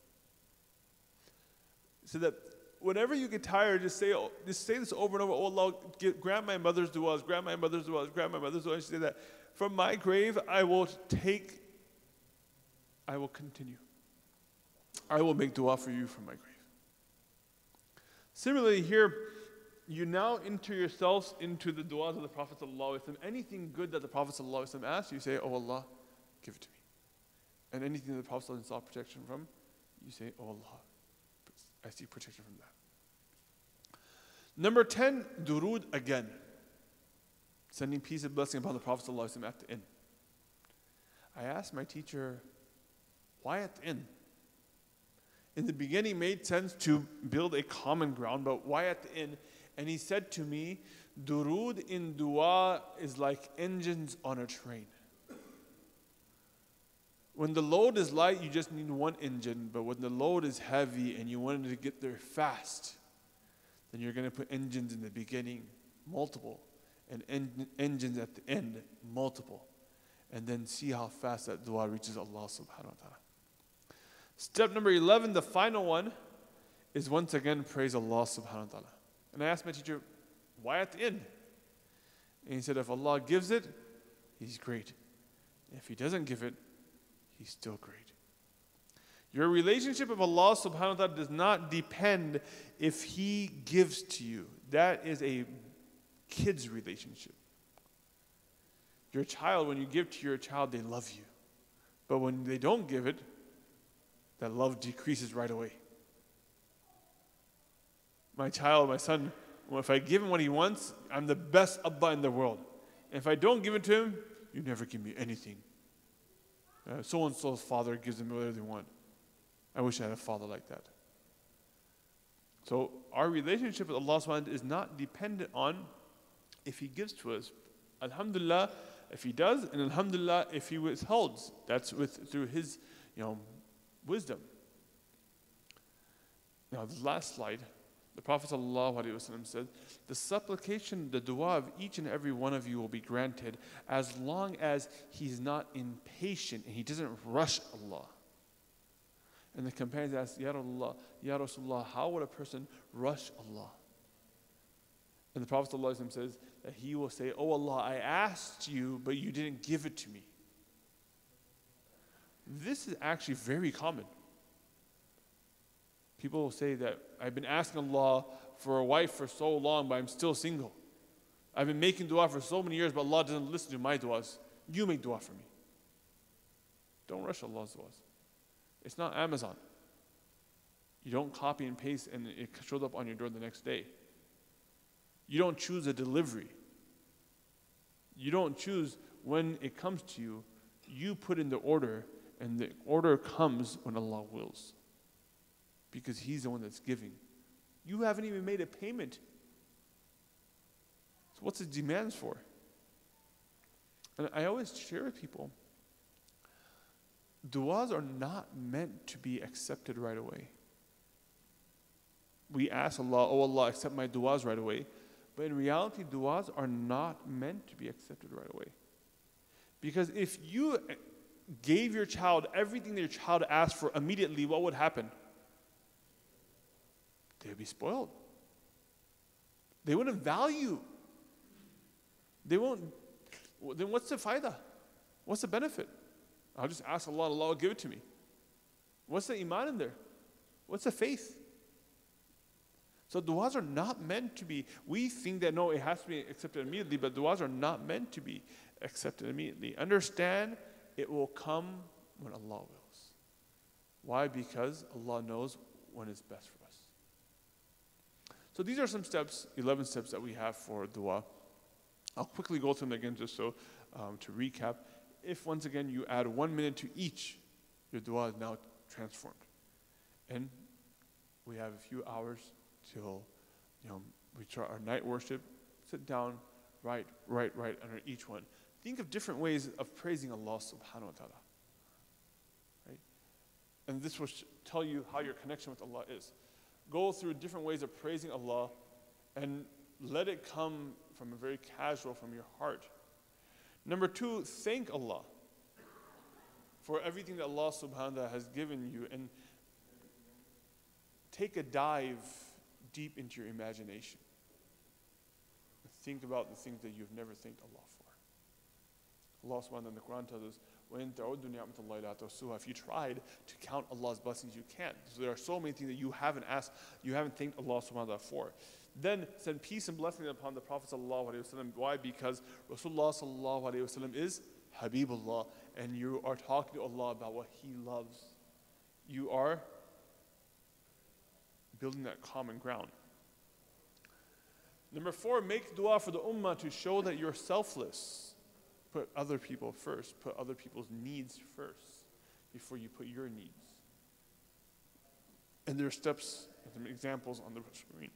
So that whenever you get tired, just say just say this over and over. Oh Allah, get, grant my mother's duas, grant my mother's duas, grant my mother's duas. And she said that from my grave I will take, I will continue. I will make dua for you from my grave. Similarly here, you now enter yourselves into the duas of the Prophet sallallahu alaihi wasallam. Anything good that the Prophet sallallahu alaihi wasallam asks, you say, oh Allah, give it to me. And anything that the Prophet sallallahu alaihi wasallam sought protection from, you say, oh Allah, I seek protection from that. Number ten, durood again. Sending peace and blessing upon the Prophet ﷺ at the end. I asked my teacher, why at the end? In the beginning it made sense to build a common ground, but why at the end? And he said to me, durood in dua is like engines on a train. When the load is light, you just need one engine. But when the load is heavy and you wanted to get there fast, then you're going to put engines in the beginning, multiple, and en- engines at the end, multiple. And then see how fast that dua reaches Allah subhanahu wa ta'ala. Step number eleven, the final one, is once again praise Allah subhanahu wa ta'ala. And I asked my teacher, why at the end? And he said, if Allah gives it, He's great. If He doesn't give it, He's still great. Your relationship with Allah subhanahu wa ta'ala does not depend if He gives to you. That is a kids' relationship. Your child, when you give to your child, they love you. But when they don't give it, that love decreases right away. My child, my son, well, if I give him what he wants, I'm the best Abba in the world. And if I don't give it to him, you never give me anything. Uh, so-and-so's father gives them whatever they want. I wish I had a father like that. So our relationship with Allah subhanahu wa ta'ala is not dependent on if He gives to us. Alhamdulillah, if He does, and Alhamdulillah, if He withholds. That's with through His, you know, wisdom. Now, the last slide. The Prophet ﷺ said, the supplication, the dua of each and every one of you will be granted as long as he's not impatient and he doesn't rush Allah. And the companions asked, Ya Rasulullah, Ya Rasulullah, how would a person rush Allah? And the Prophet ﷺ says that he will say, Oh Allah, I asked you, but you didn't give it to me. This is actually very common. People will say that I've been asking Allah for a wife for so long, but I'm still single. I've been making dua for so many years, but Allah doesn't listen to my duas. You make dua for me. Don't rush Allah's duas. It's not Amazon. You don't copy and paste and it shows up on your door the next day. You don't choose a delivery. You don't choose when it comes to you. You put in the order, and the order comes when Allah wills. Because He's the one that's giving. You haven't even made a payment. So what's His demands for? And I always share with people, du'as are not meant to be accepted right away. We ask Allah, oh Allah, accept my du'as right away. But in reality, du'as are not meant to be accepted right away. Because if you gave your child everything that your child asked for immediately, what would happen? They would be spoiled. They wouldn't value. They won't. Then what's the faidah? What's the benefit? I'll just ask Allah, Allah will give it to me. What's the iman in there? What's the faith? So du'as are not meant to be, we think that no, it has to be accepted immediately, but du'as are not meant to be accepted immediately. Understand, it will come when Allah wills. Why? Because Allah knows when it's best for us. So these are some steps, eleven steps that we have for dua. I'll quickly go through them again just so um, to recap. If once again you add one minute to each, your dua is now transformed. And we have a few hours till, you know, we start our night worship. Sit down, write, write, write under each one. Think of different ways of praising Allah subhanahu wa ta'ala. Right? And this will tell you how your connection with Allah is. Go through different ways of praising Allah and let it come from a very casual, from your heart. Number two, thank Allah for everything that Allah subhanahu wa ta'ala has given you, and take a dive deep into your imagination. Think about the things that you've never thanked Allah for. Allah subhanahu wa ta'ala in the Quran tells us, وَإِن تَعُدُّوا نِعْمَةَ اللَّهِ لَا تُحْصُوهَا. If you tried to count Allah's blessings, you can't. So there are so many things that you haven't asked, you haven't thanked Allah subhanahu wa ta'ala for. Then send peace and blessings upon the Prophet sallallahu alaihi wasallam. Why? Because Rasulullah sallallahu alaihi wasallam is Habibullah, and you are talking to Allah about what He loves. You are building that common ground. Number four, make dua for the ummah to show that you're selfless. Put other people first. Put other people's needs first before you put your needs. And there are steps, some examples on the screen.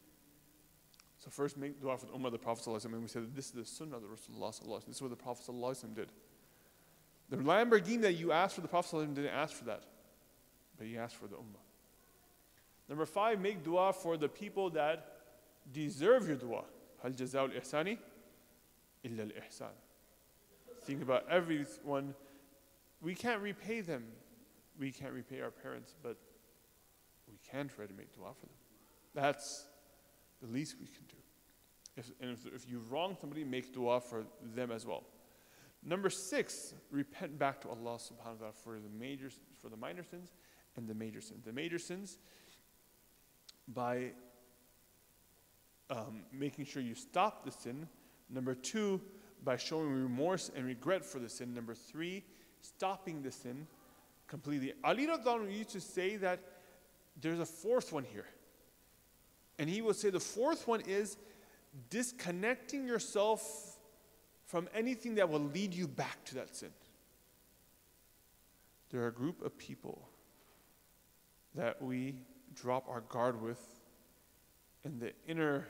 So first, make dua for the ummah of the Prophet ﷺ. And we said that this is the sunnah of the Rasulullah ﷺ. This is what the Prophet ﷺ did. The Lamborghini that you asked for, the Prophet ﷺ didn't ask for that. But he asked for the ummah. Number five, make dua for the people that deserve your dua. Hal jaza'ul ihsani illa al-ihsan. Think about everyone. We can't repay them. We can't repay our parents, but we can try to make dua for them. That's the least we can do. If, and if, if you wrong somebody, make dua for them as well. Number six, repent back to Allah subhanahu wa ta'ala for the major, for the minor sins and the major sins. The major sins, by um, making sure you stop the sin. Number two, by showing remorse and regret for the sin. Number three, stopping the sin completely. Ali radiallahu anhu used to say that there's a fourth one here. And he would say the fourth one is disconnecting yourself from anything that will lead you back to that sin. There are a group of people that we drop our guard with, and the inner,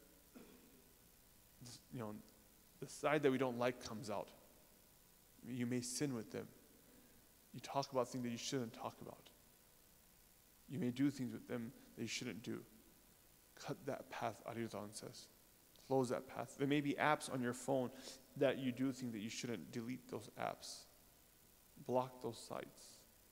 you know, the side that we don't like comes out. You may sin with them. You talk about things that you shouldn't talk about. You may do things with them that you shouldn't do. Cut that path, Ali Radwan says. Close that path. There may be apps on your phone that you do things that you shouldn't. Delete those apps. Block those sites.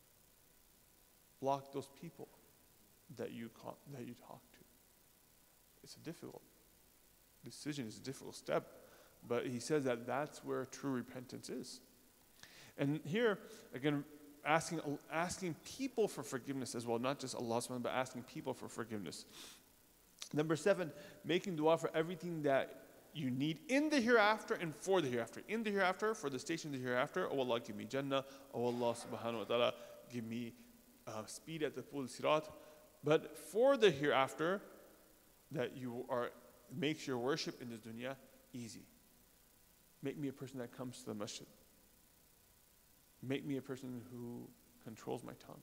Block those people that you con- that you talk to. It's a difficult decision. It's a difficult step. But he says that that's where true repentance is. And here, again, asking asking people for forgiveness as well, not just Allah subhanahu wa ta'ala, but asking people for forgiveness. Number seven, making dua for everything that you need in the hereafter and for the hereafter. In the hereafter, for the station of the hereafter, oh Allah, give me Jannah. Oh Allah subhanahu wa ta'ala, give me uh, speed at the Pul Sirat. But for the hereafter, that you are, makes your worship in this dunya easy. Make me a person that comes to the masjid. Make me a person who controls my tongue.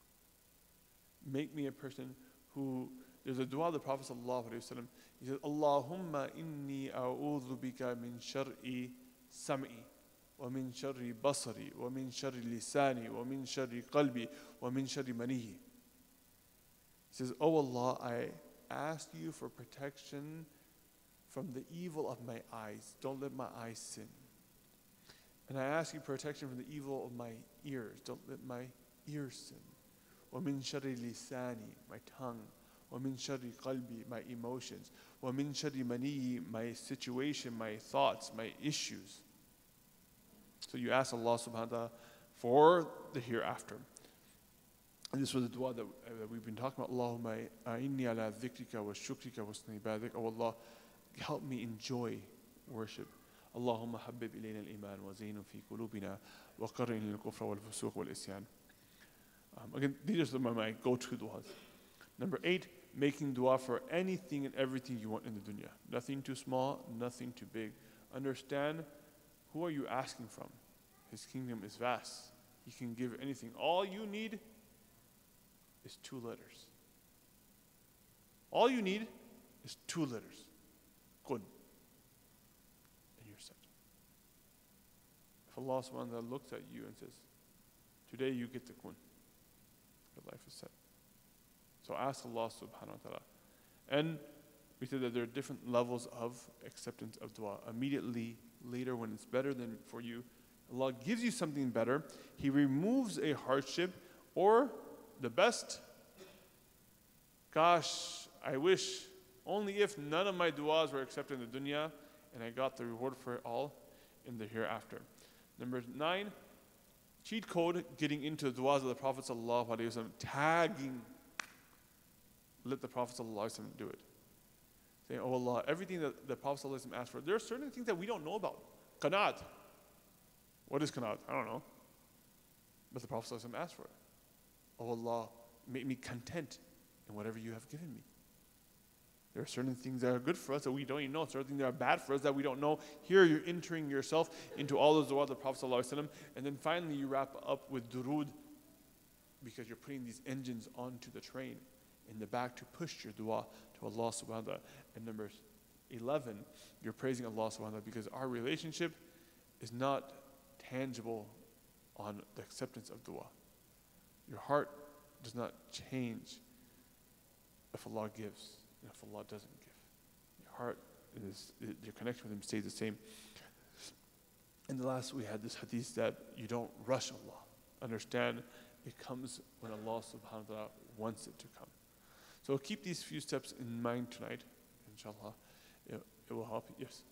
Make me a person who, there's a dua of the Prophet sallallahu alaihi wasallam. He says, Allahumma inni a'udhu bika min shar'i sam'i, wa min sharri basari, wa min sharri lisani, wa min sharri qalbi, wa min sharri manihi. He says, Oh Allah, I ask you for protection from the evil of my eyes. Don't let my eyes sin. And I ask you protection from the evil of my ears. Don't let my ears sin. وَمِن شَرِّ لِسَانِي, my tongue. وَمِن شَرِّ قَلْبِي, my emotions. وَمِن شَرِّ مَنِيِّ, my situation, my thoughts, my issues. So you ask Allah subhanahu wa ta'ala for the hereafter. And this was the dua that, uh, that we've been talking about. Allahumma a'inni ala dhikrika wa shukrika wa husni ibadik. Oh Allah, help me enjoy worship. Allahumma habbib ilayna al-iman wa zaynu fi qulubina wa qarrin al-kufra wal-fusuq wal-isyan. Um, again, these are some of my go-to duas. Number eight, making dua for anything and everything you want in the dunya. Nothing too small, nothing too big. Understand, who are you asking from? His kingdom is vast. He can give anything. All you need is two letters. All you need is two letters. Kun. And you're set. If Allah subhanahu wa ta'ala looks at you and says, today you get the kun, your life is set. So ask Allah subhanahu wa ta'ala. And we said that there are different levels of acceptance of dua. Immediately later, when it's better than for you, Allah gives you something better. He removes a hardship, or the best, gosh, I wish only if none of my du'as were accepted in the dunya and I got the reward for it all in the hereafter. Number nine, cheat code, getting into the du'as of the Prophet sallallahu alaihi wasallam, tagging, let the Prophet sallallahu alaihi wasallam do it. Saying, oh Allah, everything that the Prophet sallallahu alaihi wasallam asked for, there are certain things that we don't know about. Qanaat. What is qanaat? I don't know. But the Prophet sallallahu alaihi wasallam asked for it. Oh Allah, make me content in whatever you have given me. There are certain things that are good for us that we don't even know. Certain things that are bad for us that we don't know. Here you're entering yourself into all those dua of the Prophet ﷺ. And then finally you wrap up with durood, because you're putting these engines onto the train in the back to push your dua to Allah subhanahu wa ta'ala. And number eleven, you're praising Allah subhanahu wa ta'ala, because our relationship is not tangible on the acceptance of dua. Your heart does not change if Allah gives and if Allah doesn't give. Your heart is, your connection with Him stays the same. And the last, we had this hadith that you don't rush Allah. Understand, it comes when Allah subhanahu wa ta'ala wants it to come. So keep these few steps in mind tonight, inshallah. It, it will help you. Yes?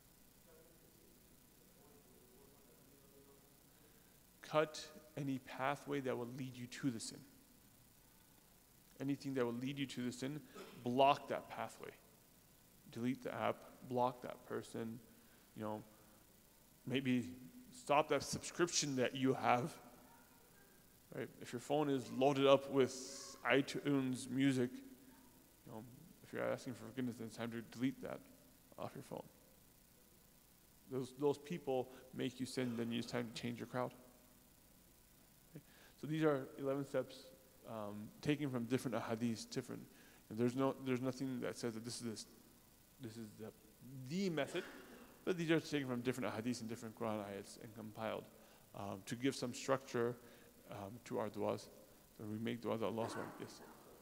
Cut any pathway that will lead you to the sin. Anything that will lead you to the sin, block that pathway. delete the app, block that person, you know, maybe stop that subscription that you have, right? If your phone is loaded up with iTunes music, you know, if you're asking for forgiveness, then it's time to delete that off your phone. Those, those people make you sin, then it's time to change your crowd. Okay? So these are eleven steps um, taken from different ahadiths, different. And there's no, there's nothing that says that this is this, this is the, the method, but these are taken from different ahadiths and different Quran ayats and compiled um, to give some structure um, to our du'as. So we make du'as that Allah subhanahu. Yes.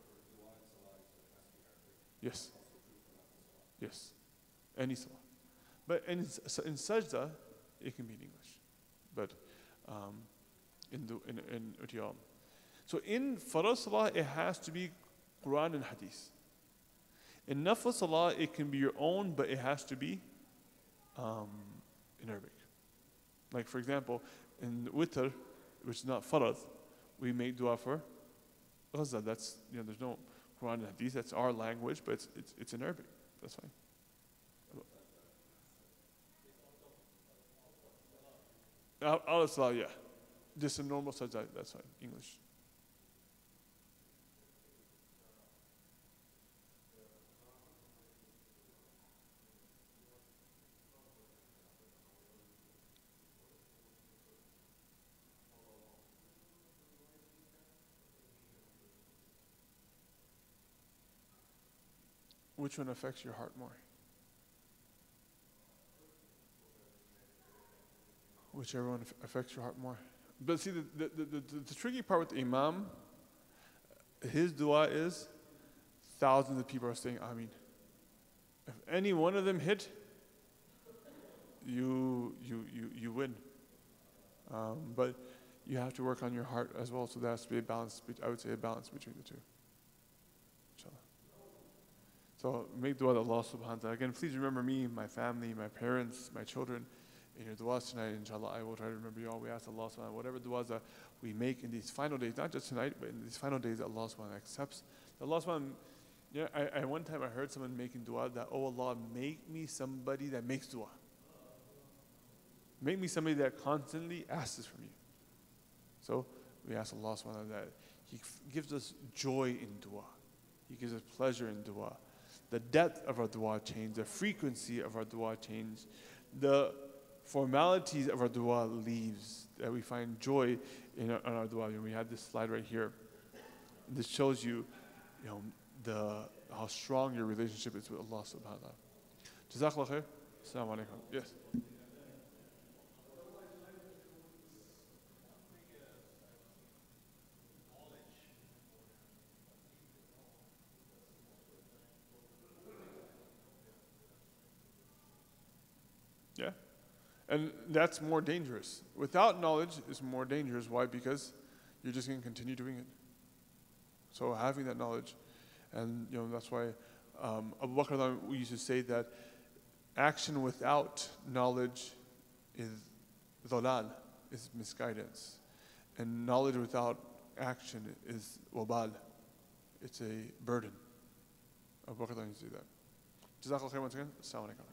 Yes. Yes. Any salah. But in, in sajda, it can be in English. But um, in the in in utiyam. So in farad salah, it has to be Quran and hadith. In nafl salah, it can be your own, but it has to be um, in Arabic. Like for example, in witr, which is not farad, we make dua for ghaza. That's, you know, there's no Quran and hadith. That's our language, but it's it's, it's in Arabic. That's fine. Out of salah, yeah. Just a normal sajda, that's fine. English. Which one affects your heart more? Whichever one affects your heart more. But see, the, the, the, the, the tricky part with the imam, his dua is thousands of people are saying Ameen. If any one of them hit, you you you you win. Um, but you have to work on your heart as well. So there has to be a balance. I would say a balance between the two. Inshallah. So make dua to Allah subhanahu wa ta'ala. Again, please remember me, my family, my parents, my children. In your du'as tonight, inshallah, I will try to remember you all. We ask Allah subhanahu wa ta'ala, whatever du'as that we make in these final days, not just tonight, but in these final days that Allah subhanahu wa ta'ala accepts. Allah subhanahu wa ta'ala, yeah, I, I one time I heard someone making dua that, oh Allah, make me somebody that makes dua. Make me somebody that constantly asks from you. So we ask Allah subhanahu wa ta'ala that He gives us joy in dua. He gives us pleasure in dua. The depth of our dua change, the frequency of our dua change, the formalities of our dua leaves, that we find joy in our, in our dua. And we have this slide right here. This shows you, you know, the how strong your relationship is with Allah subhanahu wa ta'ala. Jazakallah khair. Assalamu alaikum. Yes. Yeah. And that's more dangerous. Without knowledge is more dangerous. Why? Because you're just going to continue doing it. So having that knowledge, and you know that's why um, Abu Bakr we used to say that action without knowledge is dhalal, is misguidance, and knowledge without action is wabal, it's a burden. Abu Bakr used to do that. Jazakallah khair once again. Assalamu alaikum.